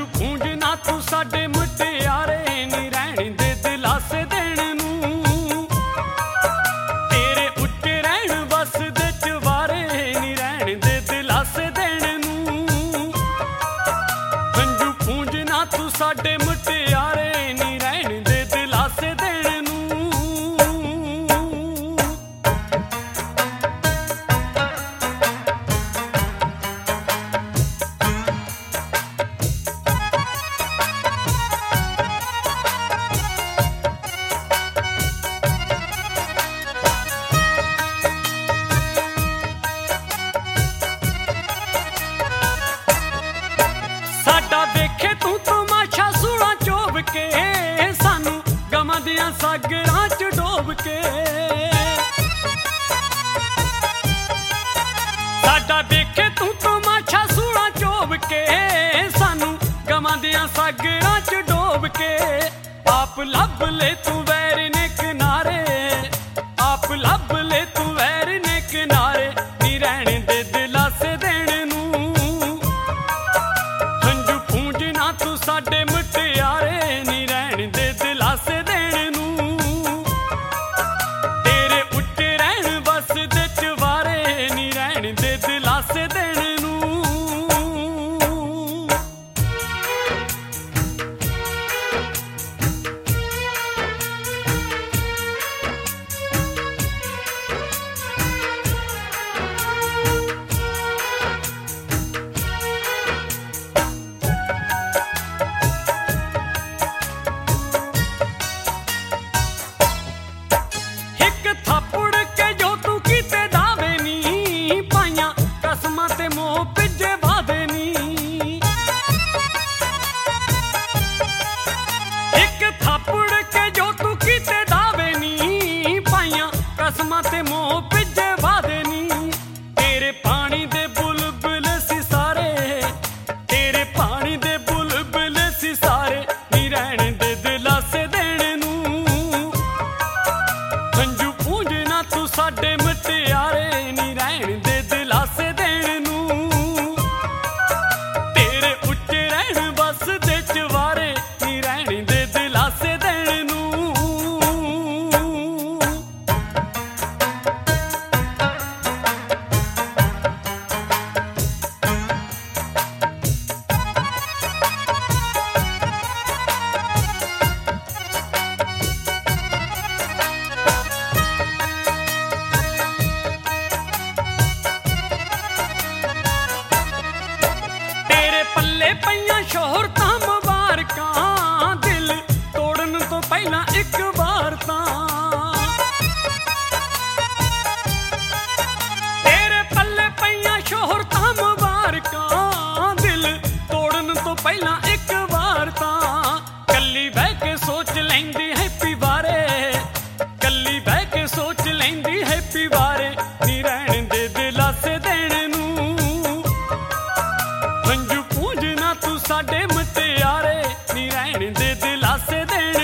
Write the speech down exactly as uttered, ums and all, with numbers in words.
ਹੰਝੂ ਪੂੰਝਣਾ ਤੂੰ ਸਾਡੇ ਮੁਟਿਆਰੇ ਨੀ ਰਹਿਣ ਦੇ ਦਿਲਾਸੇ ਦੇਣ ਨੂੰ ਤੇਰੇ ਉੱਤੇ ਰਹਿਣ ਬਸ ਦੇ ਚਵਾਰੇ ਨੀ ਰਹਿਣ ਦੇ ਦਿਲਾਸੇ ਦੇਣ ਨੂੰ ਹੰਝੂ ਪੂੰਝਣਾ ਤੂੰ ਸਾਡੇ ਮੁਟਿਆਰੇ ਨੀ ਰਹਿਣ ਦੇ ਦਿਲਾਸੇ ਦੇਣ ਨੂੰ ਵੇਖੇ ਤੂੰ ਤਮਾਸ਼ਾ ਸੂਲਾਂ ਚੋਬ ਕੇ ਸਾਨੂੰ ਗਮਾਂ ਦੀਆਂ ਸਾਗਰਾਂ ਚ ਡੋਬ ਕੇ ਸਾਡਾ ਵੇਖੇ ਤੂੰ ਤਮਾਸ਼ਾ ਸੂਲਾਂ ਚੋਬ ਕੇ ਸਾਨੂੰ ਗਮਾਂ ਦੀਆਂ ਸਾਗਰਾਂ ਚ ਡੋਬ ਕੇ ਆਪ ਲੱਭ ਲੈ ਤੂੰ ਵੈਰ ਨੇ ਕਿਨਾਰੇ ਆਪ ਲੱਭ ਲੈ ਤੂੰ ਵੈਰ ਨੇ ਕਿਨਾਰੇ ਨੀ ਰਹਿਣ ਦੇ ਦਿਲਾਸੇ ਦੇਣ ਨੂੰ ਤੂੰ ਸਾਡੇ ਮੁਟਿਆਰੇ ਨੀ ਰਹਿਣ ਦੇ ਦਿਲਾਸੇ ਦੇਣ ਨੂੰ ਤੇਰੇ ਉੱਤੇ ਰਹਿਣ ਬਸ ਦੇ ਚਵਾਰੇ ਨੀ ਰਹਿਣ ਦੇ ਦਿਲਾਸੇ ਦੇਣ ਨੂੰ ਕਸਮਾਂ ਤੇ ਮੋਹ ਭਿੱਜੇ ਵਾਦੇ ਨੀ ਤੇਰੇ ਪਾਣੀ ਦੇ ਬੁਲਬੁਲ ਸੀ ਸਾਰੇ ਤੇਰੇ ਪਾਣੀ ਦੇ ਬੁਲਬੁਲ ਸੀ ਸਾਰੇ ਨੀ ਰਹਿਣ ਦੇ ਦਿਲਾਸੇ ਦੇਣ ਨੂੰ ਹੰਝੂ ਪੂੰਝਣਾ ਤੂੰ ਸਾਡੇ ਮੁਟਿਆਰੇ ਨੀ ਰਹਿਣ ਦੇ ਦਿਲਾਸੇ ਦੇਣ ਨੂੰ ਤੇਰੇ ਉੱਤੇ ਰਹਿਣ ਬਸ ਦੇ ਚਵਾਰੇ ਨੀ ਰਹਿਣ ਦੇ ਦਿਲਾਸੇ ਦੇਣ ਨੂੰ ਪੱਲੇ ਪਈਆਂ ਸ਼ੋਹਰਤਾਂ ਮੁਬਾਰਕਾਂ ਦਿਲ ਤੋੜਨ ਤੋਂ ਪਹਿਲਾਂ ਇੱਕ ਵਾਰ ਤਾਂ ਤੇਰੇ ਪੱਲੇ ਪਈਆਂ ਸ਼ੋਹਰਤਾਂ ਮੁਬਾਰਕਾਂ ਦਿਲ ਤੋੜਨ ਤੋਂ ਪਹਿਲਾਂ ਇੱਕ ਵਾਰ ਤਾਂ ਕੱਲੀ ਬਹਿ ਕੇ ਸੋਚ ਲੈਂਦੀ ਹੈਪੀ ਬਾਰੇ ਕੱਲੀ ਬਹਿ ਕੇ ਸੋਚ ਲੈਂਦੀ ਹੈਪੀ ਬਾਰੇ ਨੀ ਰਹਿਣ ਦੇ ਦਿਲਾਸੇ ਦੇਣ ਨੂੰ ਹੰਝੂ ਪੂੰਝਣਾ ਤੂੰ ਸਾਡੇ ਮੁਟਿਆਰੇ ਨੀ ਰਹਿਣ ਦੇ ਦਿਲਾਸੇ ਦੇਣ